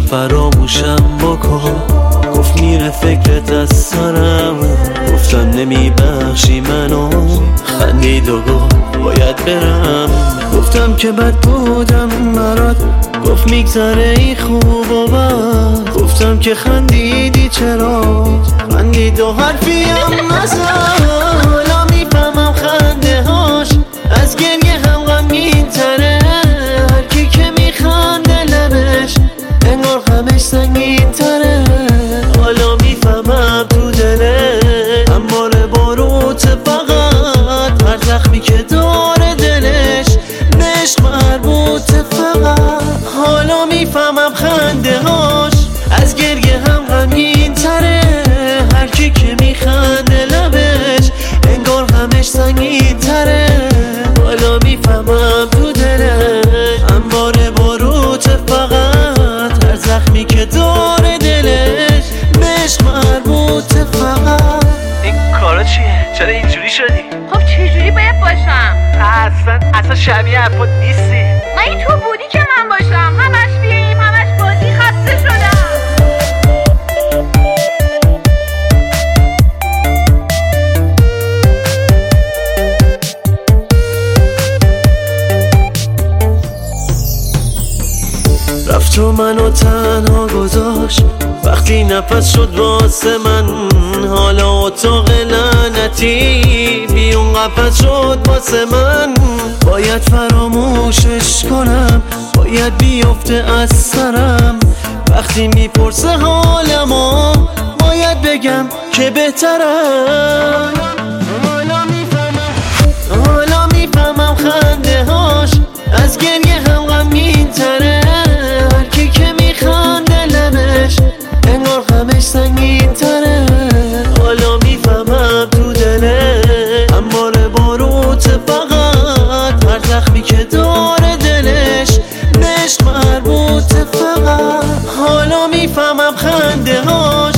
فراموشم بکن. گفت میره فکرت از سرم، گفتم نمیبخشی منو. خندید و گفت باید برم، گفتم که بد بودم برات. گفت میگذره ای خوب و بد، گفتم که خندیدی چرا؟ خندید و حرفیم نزد. حالا میفهمم خنده هاش از گریه هم غمگین تره. هرکی که میخنده لبش انگار غمش سنگین تره. حالا میفهمم تو دله همواره باروت، فقط هر زخمی که داره دلش بهش مربوطه فقط. حالا میفهمم خنده هاش از گریه هم غمگین تره. هرکی که میخنده لبش انگار غمش سنگین تره. حالا میفهمم تو دلش همواره باروت، فقط هر زخمی که داره دلش بهش مربوطه فقط. این کارا چیه؟ چرا اینجوری شدی؟ خب چجوری باید باشم؟ اصلا شبیه عباد نیستی. مگه تو بودی که من باشم؟ همش بیاییم همش بازی، خسته شدم. رفت و منو تنها گذاشت وقتی نفس شد واسه من. حالا اتاق لعنتی بیون قفس شد واسه من. باید فراموشش کنم، باید بیفته از سرم. وقتی میپرسه حالمو باید بگم که بهترم. حالا میفهمم خنده هاش از گریه هم غمگین تره. هرکی که میخنده لبش انگار غمش سنگین تره. حالا میفهمم تو دله همواره باروت، فقط هر زخمی که داره دلش بهش مربوطه فقط. حالا میفهمم خنده هاش